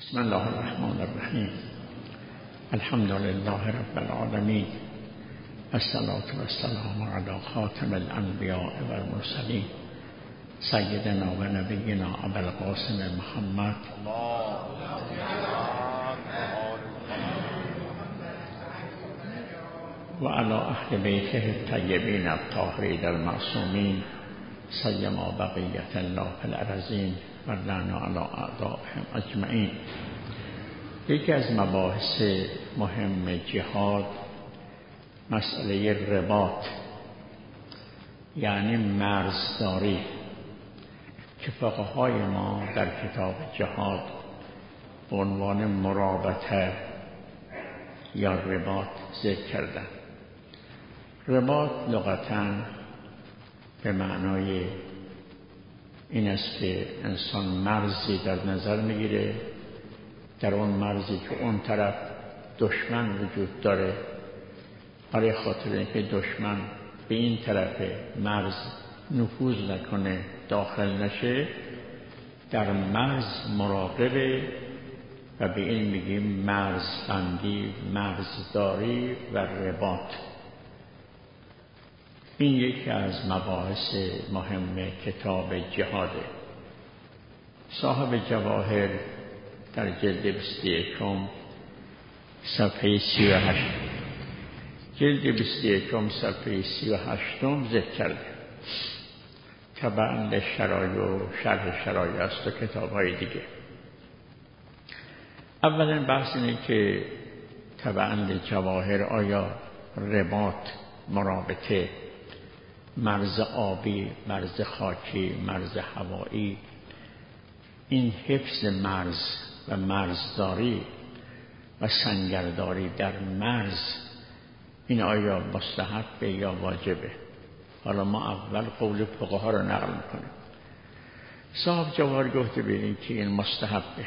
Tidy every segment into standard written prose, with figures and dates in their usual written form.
بسم الله الرحمن الرحیم. الحمد لله رب العالمین. الصلاة والسلام علی خاتم الانبیاء والمرسلین سیدنا و نبینا ابی القاسم محمد و علی اهل بیته الطیبین الطاهرین المعصومین سیما بقیة الله فی الارضین و لعنا علی اعدائهم اجمعین. یکی از مباحث مهم جهاد مسئله رباط، یعنی مرزداری، که فقهای ما در کتاب جهاد به عنوان مرابطه یا رباط ذکر کردن. رباط لغتاً به معنای این است که انسان مرزی در نظر میگیره، در اون مرزی که اون طرف دشمن وجود داره، برای خاطر اینکه دشمن به این طرف مرز نفوذ نکنه، داخل نشه، در مرز مراقبه و به این میگیم مرزبندی، مرزداری و رباط. این یکی از مباحث مهم کتاب جهاده. صاحب جواهر در جلد 21 صفحه 38 جلد 21 صفحه 38 ذکر کرده. تبع للشرایع و شرح شرایع است و کتاب‌های دیگه. اولا بحث اینه که تبع للجواهر آیا رباط، مرابطه، مرز آبی، مرز خاکی، مرز هوایی، این حفظ مرز و مرزداری و سنگرداری در مرز، این آیا مستحبه یا واجبه؟ حالا ما اول قول فقها رو نقل میکنیم. صاحب جواهر گفته ببینید که این مستحبه،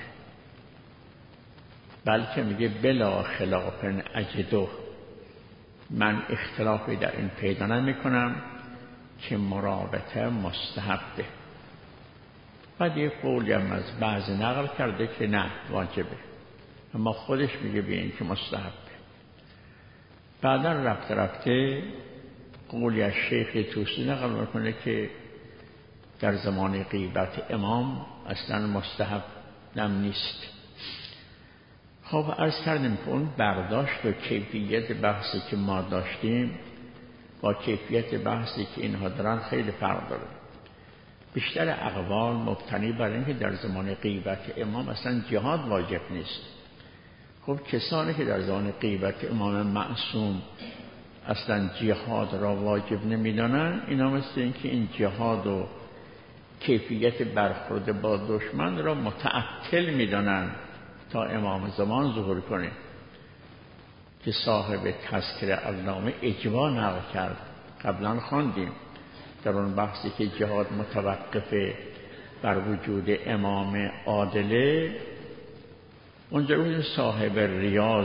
بلکه میگه بلا خلاف اجدو، من اختلافی در این پیدا نمیکنم که مرابطه مستحبه. بعد یه قولی هم از بعضی نقل کرده که نه واجبه، اما خودش میگه ببین که مستحبه. بعدا رفته قولی از شیخ توسی نقل میکنه که در زمان غیبت امام اصلا مستحب نم نیست. خب عرض کردیم که اون برداشت و کیفیت بحثی که ما داشتیم با کیفیت بحثی که اینها دارن خیلی فرق داره. بیشتر اقوال مبتنی بر اینکه در زمان غیبت امام اصلا جهاد واجب نیست. خب کسانی که در زمان غیبت امام معصوم اصلا جهاد را واجب نمیدانن، اینا مثل این که این جهاد و کیفیت برخورد با دشمن را متعطل میدانن تا امام زمان ظهور کنه، که صاحب تذکره علامه اجوا نقل کرد. قبلا خواندیم در اون بحثی که جهاد متوقفه بر وجود امام عادله، اونجا روی صاحب ریاض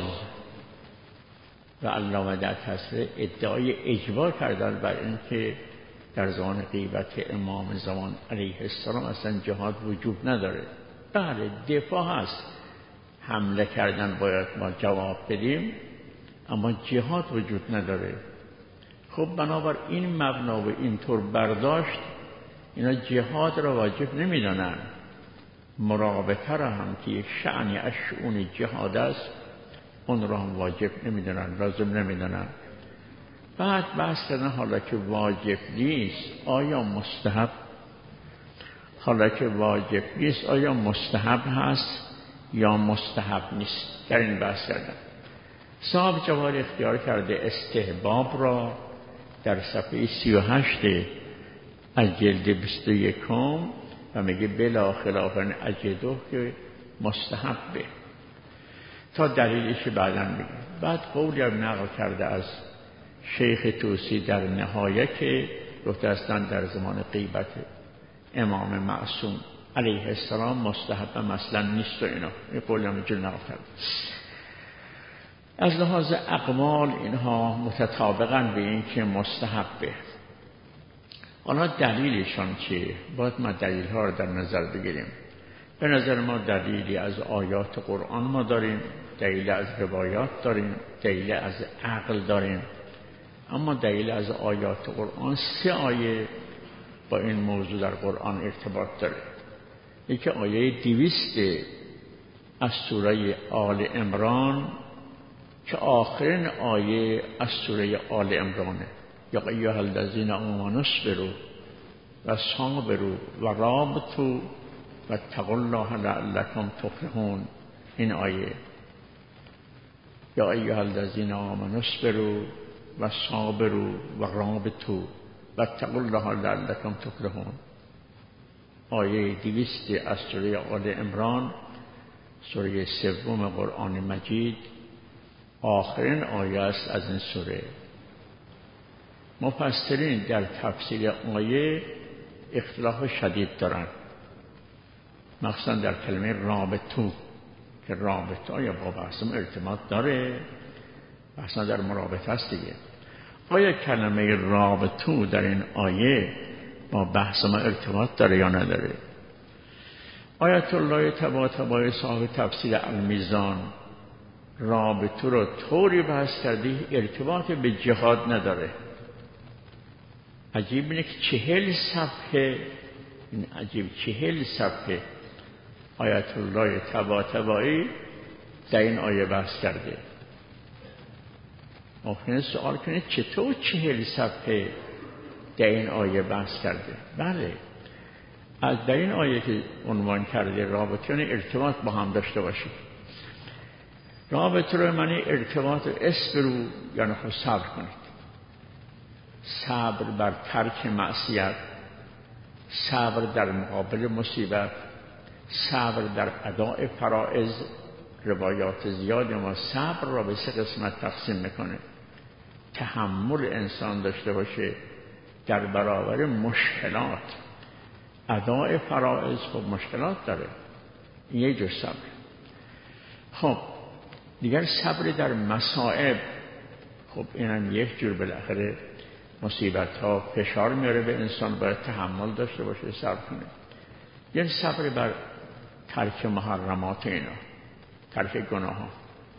و علامه در تذکره ادعای اجوا کردن بر این که در زمان غیبت امام زمان علیه السلام اصلا جهاد وجود نداره. بله دفاع هست، حمله کردن باید ما جواب بدیم، اما جهاد وجود نداره. خب بنابر این مبنا و اینطور برداشت اینا جهاد را واجب نمیدانن، مرابطه را هم که یک شأنی از شؤون جهاد است اون را هم واجب نمیدانن، لازم نمیدانن. بعد بحث کردن حالا که واجب نیست آیا مستحب، حالا که واجب نیست آیا مستحب هست یا مستحب نیست، در این بحث کردن. صاحب جواهر اختیار کرده استحباب را در صفحه 38 از جلد 21 و میگه بلا خلاف اجدو که مستحبه، تا دلیلش بعداً میگه. بعد قولی هم نقل کرده از شیخ توسی در نهایه که گفته اصلا در زمان غیبت امام معصوم علیه السلام مستحب مثلا نیست و اینا. این قولی هم اینجور نقل کرده. از لحاظ اقوال اینها متطابقاً به این که مستحبه. حالا دلیلشان چیه؟ باید ما دلیل ها رو در نظر بگیریم. به نظر ما دلیلی از آیات قرآن ما داریم، دلیلی از روایات داریم، دلیلی از عقل داریم، اما دلیل از آیات قرآن 3 آیه با این موضوع در قرآن ارتباط داره. یکی آیه 200 از سوره آل عمران که آخرین آیه از سوره آل عمرانه. یا ایها الذین آمنوا اصبروا و صابروا و رابطوا واتقوا الله لعلکم تفلحون. این آیه یا ایها الذین آمنوا اصبروا و صابروا و رابطوا واتقوا الله لعلکم تفلحون. آیه 200 از سوره آل عمران، سوره 3 قرآن مجید، آخرین آیه است از این سوره. مفسرین در تفسیر آیه اختلاف شدید دارند، مخصوصا در کلمه رابطو که رابطه آیا با بحثم ارتباط داره، بحثا در مرابطه است دیگه. آیا کلمه رابطو در این آیه با بحث ما ارتباط داره یا نداره؟ آیت الله طباطبایی صاحب تفسیر المیزان رابطو رو طوری بحث کرده ارتباط به جهاد نداره. عجیب اینه که 40 صفحه، این عجیب 40 صفحه آیت الله طباطبایی در این آیه بحث کرده. ممکنه سوال کنید چطور 40 صفحه در این آیه بحث کرده؟ بله، از در این آیه که عنوان کرده رابطه یعنی ارتباط با هم داشته باشید. رابطه رو معنی ارتباط اصبروا یعنی خود صبر کنید، صبر بر ترک معصیت، صبر در مقابل مصیبت، صبر در اداء فرائض. روایات زیاد ما صبر را به 3 قسمت تقسیم میکنه. تحمل انسان داشته باشه در برابر مشکلات. اداء فرائض خب مشکلات داره، این یه جور صبر. خب دیگر صبر در مصائب، خب اینم یک جور بالاخره مصیبت ها فشار میاره به انسان، باید تحمل داشته باشه، صبر کنه. یعنی صبر بر ترک محرمات اینا، ترک گناه ها.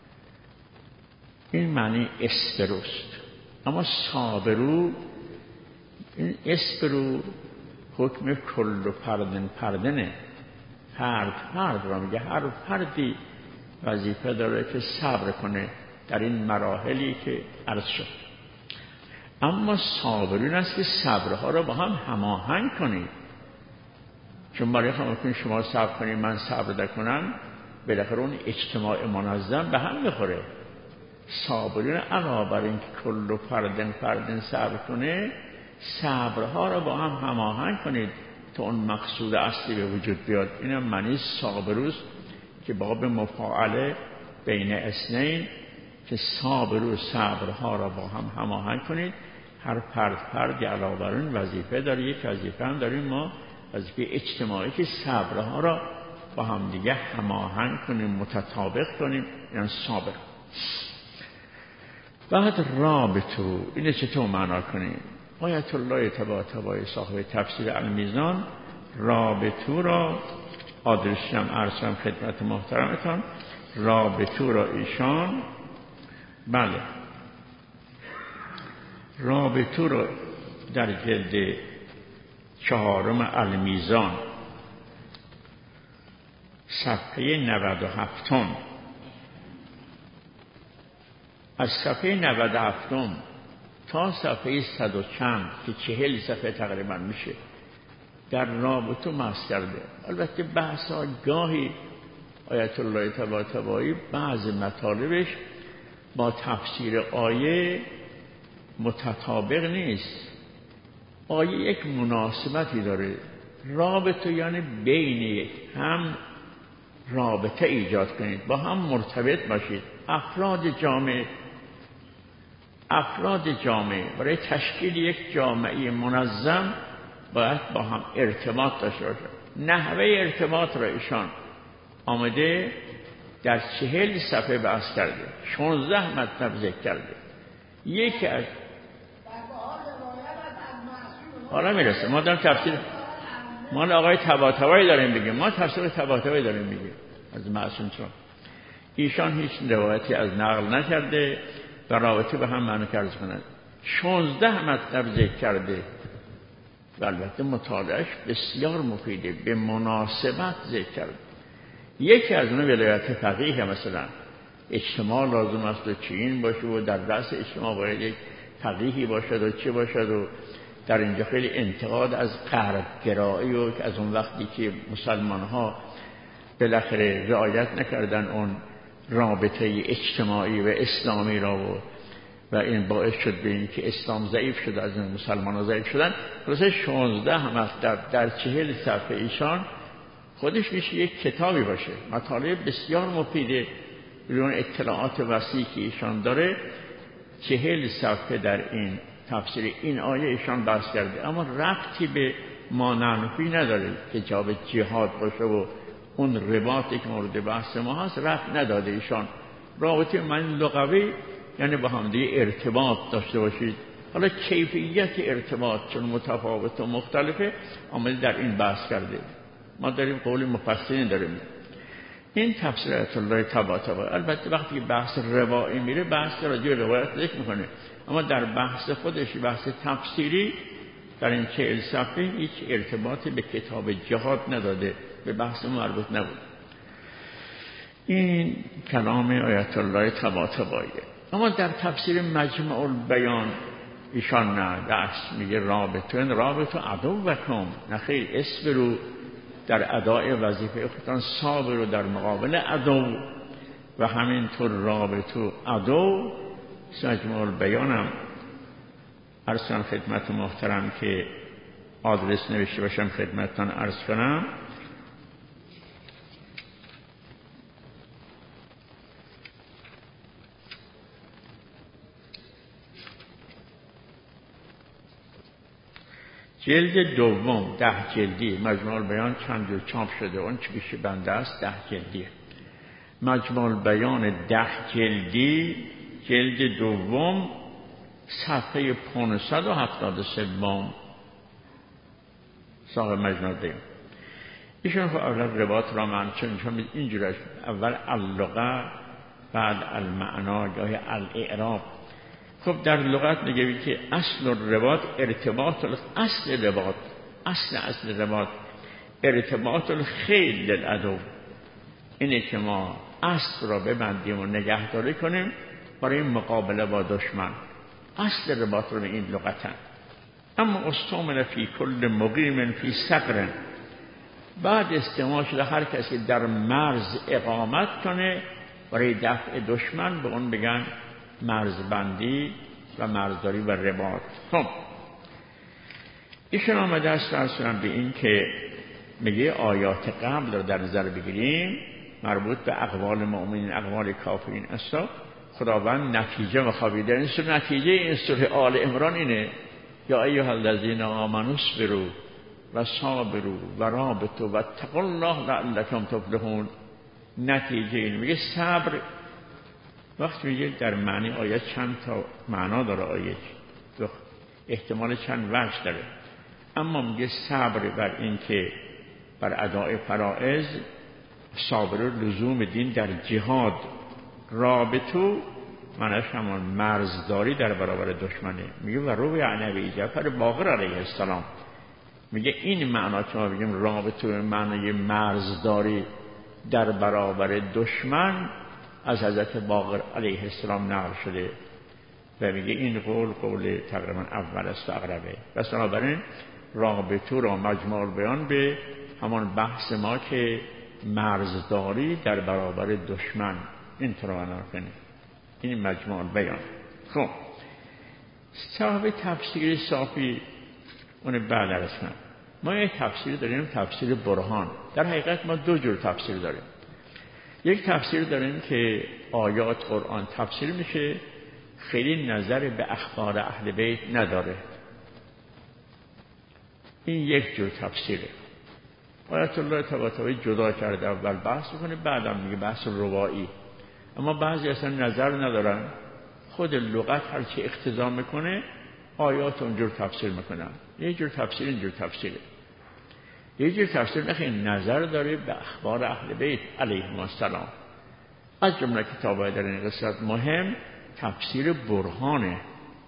این معنی اسبروست. اما صابرو، این اسبرو حکم کل و پردنه، فرد را میگه. هر فردی وظیفه داره که صبر کنه در این مراحلی که عرض شد. اما صابرین است که صبرها را با هم هماهنگ کنید. چون برای ممکن شما صبر کنید من صبر نکنم، بالاخره اون اجتماع منظم به هم میخوره. صابرین علاوه بر این که کل و فردن صبر کنه، صبرها را با هم هماهنگ کنید تا اون مقصود اصلی به وجود بیاد. اینم معنی صابروست که باب مفاعله بین اثنین، که صابرو صبرها را با هم هماهنگ کنید. هر فرد علاوه بر این وظیفه داره. یک وظیفه هم داریم ما، وظیفه اجتماعی، که صبرها را با هم دیگه هماهنگ کنیم، متطابق کنیم، یعنی صابر. بعد رابطو اینه چطور معنا کنیم؟ آیت الله طباطبایی صاحب تفسیر المیزان رابطو را آدرسشم عرضم خدمت محترمتان. رابطو را ایشان بله رابطو را در جلد 4 المیزان صفحه 97 از صفحه 97 تا صفحه 100 و چند که 40 صفحه تقریبا میشه در رابطه بحث کرده. البته بحث ها گاهی آیت الله طباطبایی بعض مطالبش با تفسیر آیه متطابق نیست. آیه یک مناسبتی داره. رابطه یعنی بین هم رابطه ایجاد کنید، با هم مرتبط باشید. افراد جامعه برای تشکیل یک جامعه منظم باید با هم ارتباط داشته باشند. نحوه ارتباط را ایشان آمده در 40 صفحه بحث کرده، 16 مطلب ذکر کرده. یکی از حالا میرسه ما دارم تفسیر ما آقای طباطبایی داریم بگیم، ما تفسیر طباطبایی داریم میگیم از معصوم چون ایشان هیچ روایتی از نقل نکرده و رابطه به هم معنی کرده کنند. 16 مطلب ذکر کرده و البته مطالعهش بسیار مفیده، به مناسبت ذکر کرده. یکی از اون ولایت فقیه، مثلا اجتماع لازم است و چین باشه و در رأس اجتماع باید یک فقیهی باشد و چه باشد و در اینجا خیلی انتقاد از غرب گرایی و از اون وقتی که مسلمان ها بالاخره رعایت نکردن اون رابطه اجتماعی و اسلامی را و این باعث شد به این که اسلام ضعیف شد، از این مسلمان ها ضعیف شدن. خلاصه 16 مطلب در 40 صفحه ایشان خودش میشه یک کتابی باشه، مطالب بسیار مفیده، اون اطلاعات وسیعی که ایشان داره. 40 صفحه در این تفسیر این آیه ایشان بحث کرده، اما ربطی به ما نحنفی نداره که جواب جهاد باشه و اون رباطی که مورد بحث ما هست ربط نداده ایشان. رابطه من لغوی یعنی با هم دیگه ارتباط داشته باشید. حالا کیفیت ارتباط چون متفاوت و مختلفه آمده در این بحث کرده. ما داریم قول مفسرین داریم. این تفسیر آیت الله طباطبایی البته وقتی بحث روایی میره بحث راجع روایت ذکر میکنه، اما در بحث خودش بحث تفسیری در این 40 صفحه هیچ ارتباطی به کتاب جهاد نداده، به بحث مربوط نبود. این کلام آیت الله طباطبایی. اما در تفسیر مجمع البیان ایشان نه، دست میگه رابط عدوکم، نخیر اصبروا در ادای وظیفه خودتان، صابروا در مقابل عدو و همینطور رابط عدو. مجمع البیانم عرض کنم خدمت محترم که آدرس نوشته باشم خدمتتان عرض کنم. جلد دوم 10 جلدی مجموع البیان چند جلد چاپ شده، اون چی پیش بنده است 10 جلدی. مجموع البیان 10 جلدی جلد دوم صفحه 573 صاحب مجموع البیان. ایشون اول روایت را من چون اینجوریش اول اللغه بعد المعنا گاهی الاعراب. خب در لغت میگه که اصل الروایت ارتباط اصل روایت ارتباط الخیل للعدو، اینه که ما اصل را ببندیم و نگهداری کنیم برای مقابله با دشمن. اصل روایت رو به این لغتن. اما استعمل فی کل مقیم فی ثغر، بعد استعمال شده هر کسی در مرز اقامت کنه برای دفع دشمن، به اون بگن مرزبندی و مرزداری و رباط. خب ایشون آمده است اصلا به این که میگه آیات قبل رو در نظر بگیریم مربوط به اقوال مؤمنین اقوال کافرین است. خداوند نتیجه مخابیده این سوره، نتیجه این سوره آل عمران اینه یا ایها الذین آمنوا اصبروا و صابروا و رابطوا و اتقوا الله لعلکم تفلحون. نتیجه این میگه صبر. وقتی میگه در معنی آیه چند تا معنا داره، آیه احتمال چند وجه داره، اما میگه صبر بر این که بر اداء فرائض، صابر لزوم دین در جهاد، رابطو معنیش همون مرزداری در برابر دشمنه. میگه و روی عن ابی جعفر باقر علیه السلام، میگه این معنا که ما بگیم رابطو معنی مرزداری در برابر دشمن از حضرت باقر علیه السلام نقل شده و میگه این قول تقریبا اول است و اقربه. پس بنابراین رابطو را مجموع البیان به همان بحث ما که مرزداری در برابر دشمن این طرح کنه، این مجموع البیان. خب صاحب تفسیر صافی اون بعد عرض کنم. ما یک تفسیر داریم تفسیر برهان. در حقیقت ما دو جور تفسیر داریم. یک تفسیر داریم که آیات قرآن تفسیر میشه، خیلی نظر به اخبار اهل بیت نداره. این یک جور تفسیره. آیت الله طباطبایی جدا کرده، اول بحث میکنه بعدم میگه بحث روایی. اما بعضی اصلا نظر ندارن، خود لغت هر چی اقتضا میکنه آیات اونجور تفسیر میکنن. یک جور تفسیر اینجور تفسیره. یه جور تفسیر نخیر نظر داره به اخبار اهل بیت علیهم السلام. از جمله کتاب‌های در این قصه مهم تفسیر برهانه.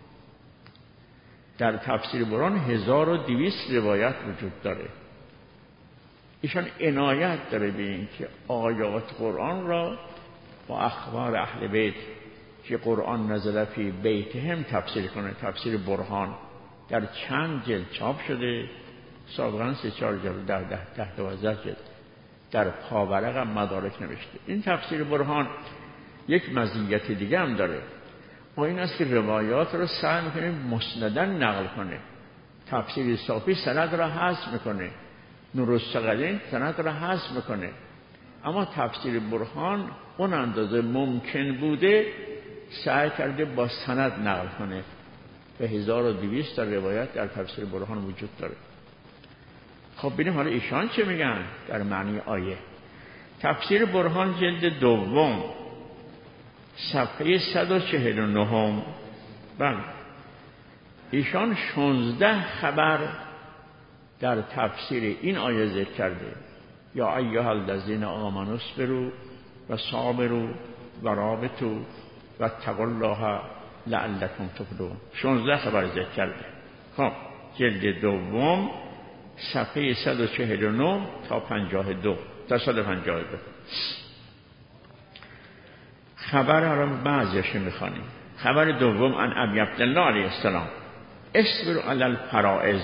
در تفسیر برهان 1200 روایت وجود داره. ایشان عنایت داره به این که آیات قرآن را با اخبار اهل بیت که قرآن نزل فی بیتهم تفسیر کنه. تفسیر برهان در چند جلد چاپ شده، سابقا 3-4 جلد، در 10-12 جلد در پاورق هم مدارک نوشته. این تفسیر برهان یک مزیت دیگه هم داره، و این است که روایات رو سعی میکنه مسندن نقل کنه. تفسیر صافی سند را حذف میکنه، نورالثقلین سند را حذف میکنه، اما تفسیر برهان اون اندازه ممکن بوده سعی کرده با سند نقل کنه. به 1200 تا روایت در تفسیر برهان وجود داره. خب ببینیم حالا ایشان چه میگن در معنی آیه. تفسیر برهان جلد دوم صفحه 149. بله، ایشان 16 خبر در تفسیر این آیه ذکر کرده. یا ایها الذین آمنوا اصبروا و صابروا و رابطوا و اتقوا الله لعلکم تفلحون. 16 خبر ذکر کرده. خب جلد دوم صفحه 149 تا 52 تا 152. خبر ها را بعضیش میخوانیم. خبر دوم عن ابی عبدالله علیه السلام اصبروا علی الفرائض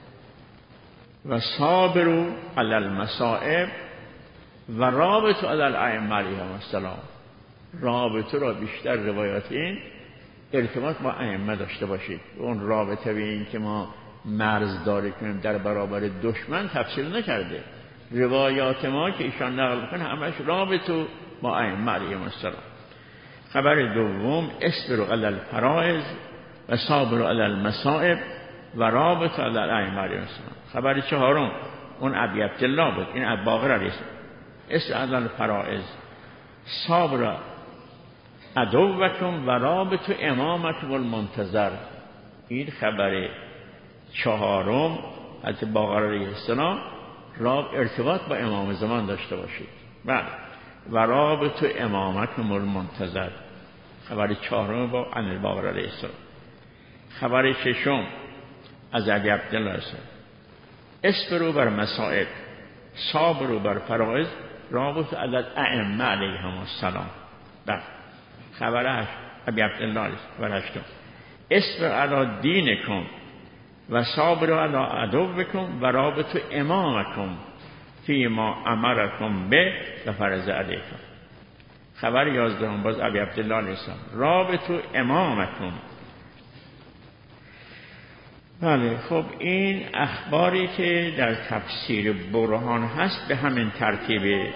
و صابروا علی المصائب و رابطوا علی الائمه علیهم السلام. رابطه را بیشتر روایات این ارتباط با ائمه داشته باشید. اون رابطه به این که ما مرزداری کنیم در برابر دشمن تفسیر نکرده. روایات ما که ایشان نقل میکنه همش رابطه با ائمه علیهم السلام. خبر دوم اصبروا علی الفرائض و صابروا علی المصائب و رابطوا علی الائمه علیهم السلام. خبر چهارم اون ابی عبدالله بود، این ابی باقر علیه السلام. اصبروا علی الفرائض صابروا عدوکم و رابطوا امامکم المنتظر. این خبر چهارم از باقر علیه السلام، ارتباط با امام زمان داشته باشید. بله، و رابطوا امامکم المنتظر. خبر چهارم با ان باقر علیه السلام. خبر ششم از ابی عبدالله السلام اصبروا بر مصائب صابروا بر فرائض رابطوا علی الائمه علیهم السلام. بله. خبر ابی عبدالله خبر هشتم اصبروا علی دینکم و صابروا علی عدوکم و رابطوا امامکم فیما امرکم به و فرض علیکم. خبر 11 باز ابی عبدالله علیه السلام رابطوا امامکم. بله. خب این اخباری که در تفسیر برهان هست به همین ترتیبه.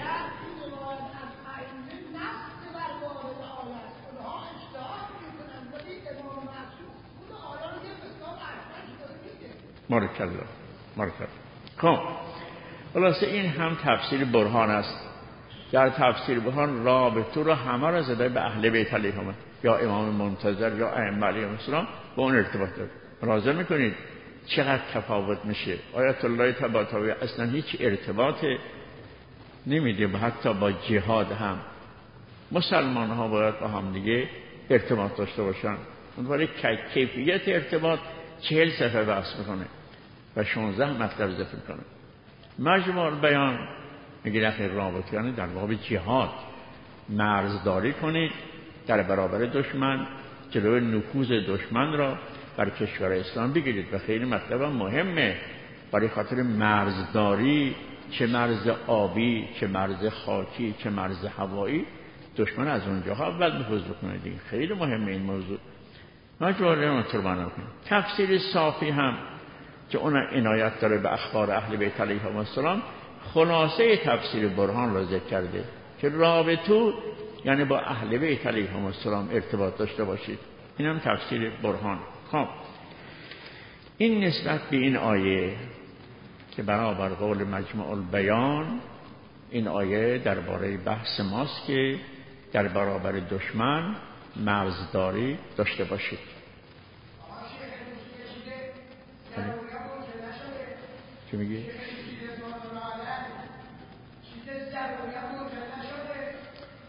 بارکالله. خب خلاصه این هم تفسیر برهان است. در تفسیر برهان رابطه رو همه را زده به اهل بیت علیهم یا امام منتظر یا ائمه علیهم السلام با اون ارتباط داره. ملاحظه میکنید چقدر تفاوت میشه. آیت الله طباطبایی اصلا هیچ ارتباط نمیده حتی با جهاد هم. مسلمان ها باید با هم دیگه ارتباط داشته باشن. اونوری کیفیت ارتباط 40 صفحه بحث میکنه و 16 مطلب ذکر میکنه. مجموع البیان میگه نخیر رابطه یعنی در باب جهاد مرزداری کنید در برابر دشمن، جلوی نفوذ دشمن را بر کشور اسلام بگیرید. و خیلی مطلب مهمه برای خاطر مرزداری، چه مرز آبی، چه مرز خاکی، چه مرز هوایی، دشمن از اونجاها اول نفوذ بکنه دیگه. خیلی مهمه این موضوع. مجموع البیان تربانه کنید. تفسیر صافی هم که اون عنایت داره به اخبار اهل بیت علیهم السلام، خلاصه تفسیر برهان را ذکر کرده که رابطه یعنی با اهل بیت علیهم السلام ارتباط داشته باشید. این هم تفسیر برهان. خب این نسبت به این آیه که برابر قول مجموع البیان، این آیه درباره بحث ماست که در برابر دشمن مرزداری داشته باشید. چی میگی؟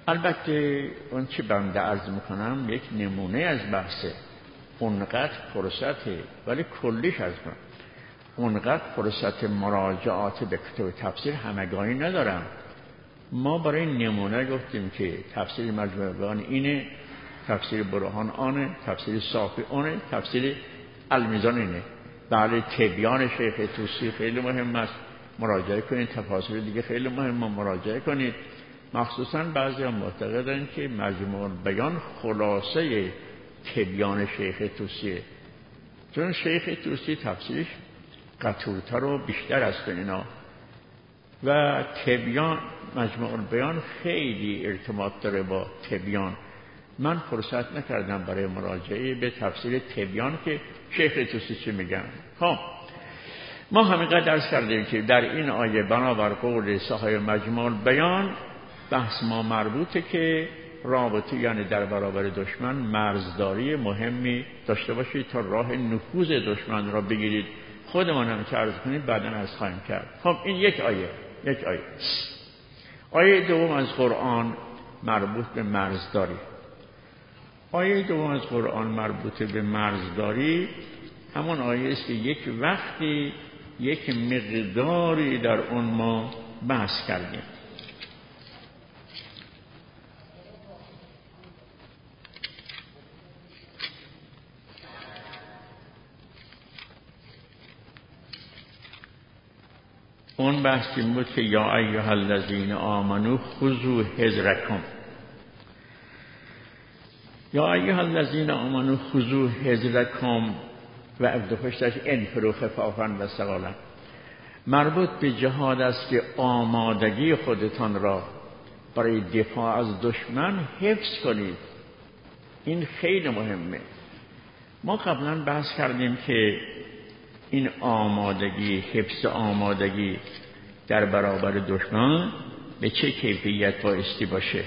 البته اون چی بنده عرض میکنم یک نمونه از بحثه، اونقدر فرصته، ولی کلیش از من اونقدر فرصت مراجعات به کتاب تفسیر همگانی ندارم. ما برای نمونه گفتیم که تفسیر مجموع بیان اینه، تفسیر برهان آنه، تفسیر صافی آنه، تفسیر المیزان اینه. بله، تبیان شیخ طوسی خیلی مهم است، مراجعه کنید. تفاسیر دیگه خیلی مهمه، مراجعه کنید. مخصوصا بعضی ها معتقدن که مجموع بیان خلاصه تبیان شیخ طوسیه، چون شیخ طوسی تفسیرش قطورتر و بیشتر است اینا، و تبیان مجموع بیان خیلی ارتباط داره با تبیان. من فرصت نکردم برای مراجعه به تفسیر تبیان که شیخ طوسی چی میگن. خب ما همینقدر درس کردیم که در این آیه بنابر قول صاحب مجموع بیان بحث ما مربوطه که رابطه، یعنی در برابر دشمن مرزداری مهمی داشته باشید تا راه نفوذ دشمن را بگیرید. خودمان هم که عرض کنید بعداً از خواهیم کرد. خب این یک آیه. آیه دوم از قرآن مربوط به مرزداری. آیه دوم از قرآن مربوط به مرزداری همون آیه است که یک وقتی یک مقداری در اون ما بحث کردیم. اون بحث این بود که یا ایها الذین آمنوا خذوا حذرکم. یا ایها الذین آمنوا خذوا حذرکم و افدخشتش انفروا خفافا و ثقالا. مربوط به جهاد است که آمادگی خودتان را برای دفاع از دشمن حفظ کنید. این خیلی مهمه. ما قبلا بحث کردیم که این آمادگی، حفظ آمادگی در برابر دشمن به چه کیفیت بایستی باشه.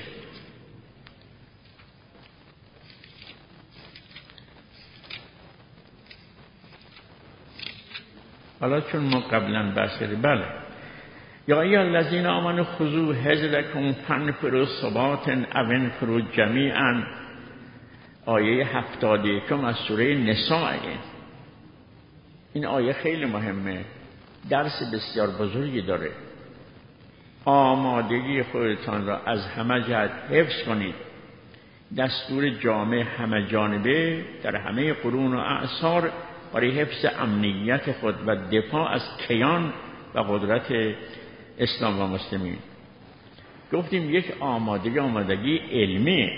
حالا چون ما قبلا بحث کردیم، بله، یا ایها الذین آمنوا خذوا حذرکم فانفروا ثبات او انفروا جمیعا. آیه 71 از سوره نساء. این آیه خیلی مهمه، درس بسیار بزرگی داره. آمادگی خودتان را از همه جهت حفظ کنید. دستور جامع همه جانبه در همه قرون و اعصار برای حفظ امنیت خود و دفاع از کیان و قدرت اسلام و مسلمین. گفتیم یک آمادگی علمی.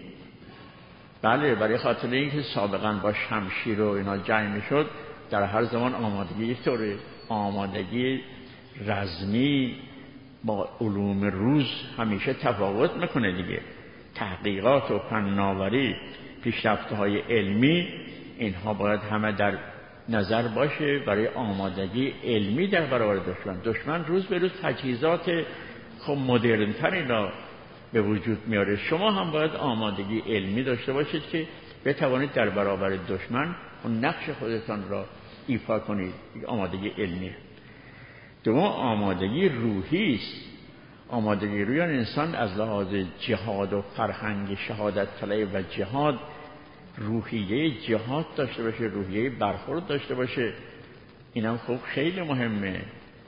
بله، برای خاطر اینکه سابقا با شمشیر و اینا جنگ میشد، در هر زمان آمادگی طوری، آمادگی رزمی با علوم روز همیشه تفاوت میکنه دیگه. تحقیقات و فناوری، پیشرفت‌های علمی، اینها باید همه در نظر باشه برای آمادگی علمی در برابر دشمن. دشمن روز به روز تجهیزات خب مدرن‌تری را به وجود میاره. شما هم باید آمادگی علمی داشته باشید که بتوانید در برابر دشمن اون نقش خودتان را ایفا کنید. آمادگی علمی. دوم آمادگی روحی است. آمادگی روحی انسان از لحاظ جهاد و فرهنگ شهادت طلب و جهاد روحیه جهاد داشته باشه، روحیه برخورد داشته باشه. اینم خب خیلی مهمه.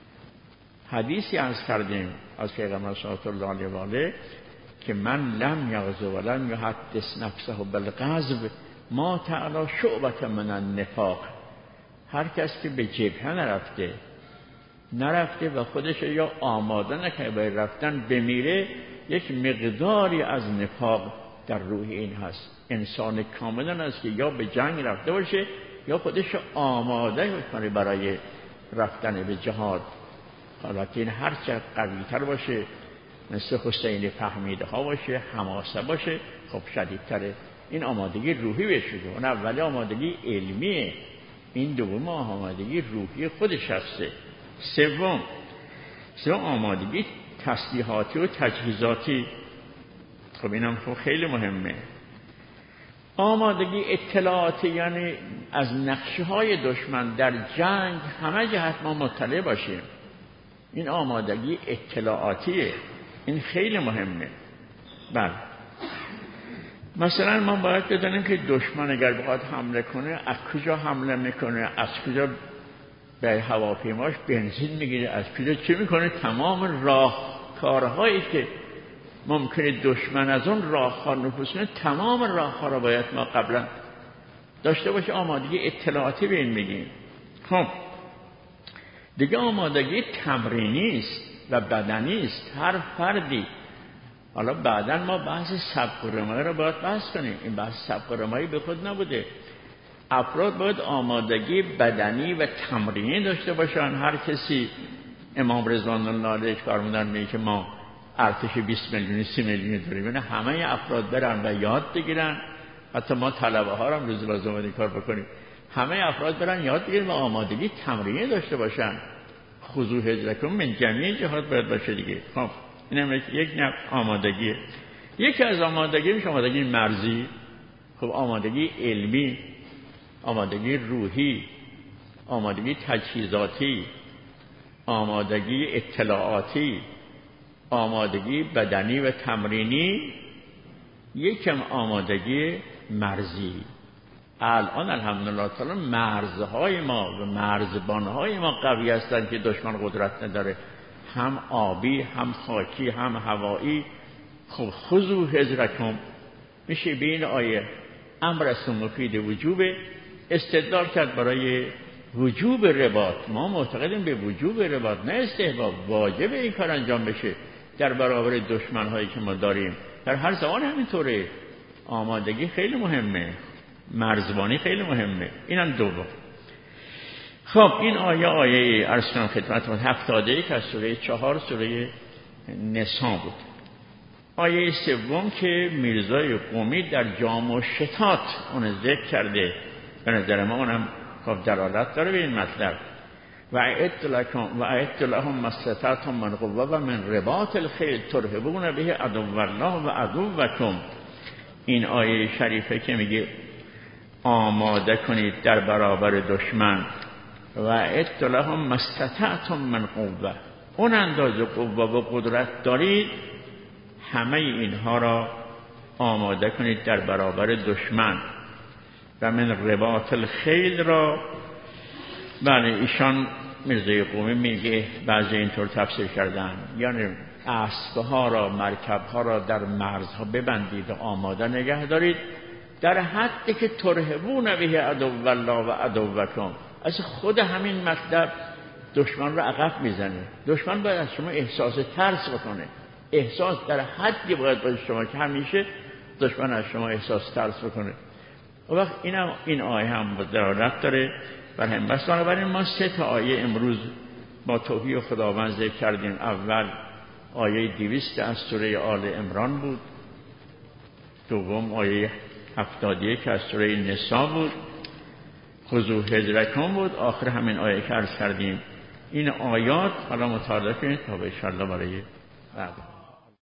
حدیثی عرض کردیم از پیغمبر صلی الله علیه و آله که من لم یغزو و لم یحدث نفسه بالغزو ما تعالی شعبة من النفاق. هر کس که به جبهه نرفته و خودش یا آماده نکنه برای رفتن بمیره، یک مقداری از نفاق در روح این هست. انسان کاملا است که یا به جنگ رفته باشه یا خودش آماده کنه برای رفتن به جهاد. حالت این هر چه قوی تر باشه، مثل حسین فهمیده ها باشه، حماسه باشه، خب شدیدتره. این آمادگی روحی بهش میگه. اون اولی آمادگی علمیه، این دوم آمادگی روحی خودش هسته. سوم آمادگی تسلیحاتی و تجهیزاتی. خب اینم خب خیلی مهمه. آمادگی اطلاعاتی، یعنی از نقشه های دشمن در جنگ همه جهت ما مطلع باشیم. این آمادگی اطلاعاتیه. این خیلی مهمه. بله مثلا ما باید بدونیم که دشمن اگر بخواد حمله کنه از کجا حمله میکنه، از کجا به هواپیماش بنزین میگیره، از کجا چه میکنه. تمام راهکارهایی که ممکنه دشمن از اون راهها نفوذ کنه، تمام راهها رو باید ما قبلا داشته باشه. آمادگی اطلاعاتی به این میگیم. خب دیگه آمادگی تمرینی است و بدنی است. هر فردی، حالا بعداً ما بحث سبک و رمایی رو باید بحث کنیم، این بحث سبک و رمایی به خود نبوده. افراد باید آمادگی بدنی و تمرینی داشته باشن. هر کسی، امام رضوان الله علیه فرمودن میگه که ما ارتش 20 میلیونی 30 میلیونی داریم، یعنی همه افراد برن و یاد بگیرن. حتی ما طلبه ها هم روز لازم این کار بکنیم، همه افراد برن یاد بگیرن و آمادگی تمرینی داشته باشن. خذوا حذرکم من جمیع جهات باید باشه دیگه. خب اینم یک نوع آمادگیه. یکی از آمادگی میشه آمادگی مرزی. خب آمادگی علمی، آمادگی روحی، آمادگی تجهیزاتی، آمادگی اطلاعاتی، آمادگی بدنی و تمرینی، یکم آمادگی مرزی. الان الحمدلله تعالی مرزهای ما و مرزبانهای ما قوی هستند که دشمن قدرت نداره، هم آبی، هم خاکی، هم هوایی. خب خذوا حذرکم میشه به این آیه امر است مفید وجوب استدلال کرد برای وجوب رباط. ما معتقدیم به وجوب رباط، نه استحباب. واجب این کار انجام بشه در برابر دشمن‌هایی که ما داریم. در هر زمان همینطوره. آمادگی خیلی مهمه، مرزبانی خیلی مهمه. اینم دوم. خب این آیه عرض کنم خدمتتون 71 از سوره 4 سوره نساء بود. آیه سوم که میرزای قمی در جام و شتات اون ذکر کرده، به نظر ما اونم خب دلالت داره به این مطلب. و اعدوا لهم ما استطعتم من قوة و من رباط الخیل ترهبون به عدو الله و عدوکم. این آیه شریفه که میگه آماده کنید در برابر دشمن. و اعدوا لهم ما استطعتم من قوة، اون اندازه قوه و قدرت دارید، همه اینها را آماده کنید در برابر دشمن. و من رباط الخیل را، بله ایشان میرزای قمی میگه بعضی اینطور تفسیر کردن، یعنی اسبها را، مرکبها را در مرزها ببندید و آماده نگه دارید، در حدی که ترهبون به عدو الله و عدوکم. از خود همین مطلب دشمن را عقب میزنه. دشمن باید از شما احساس ترس بکنه، احساس در حدی باید باشه شما که همیشه دشمن از شما احساس ترس بکنه. و وقت این آیه هم دلالت داره بر هم. بس بنابراین ما 3 آیه امروز با توفیق خداوند ذکر کردیم. اول آیه 200 از سوره آل عمران بود، دوم آیه 71 از سوره نساء بود، خذوا حذرکم بود، آخر همین آیه که عرض کردیم. این آیات حالا مطالعه کنید تا ان شاء الله برای بعد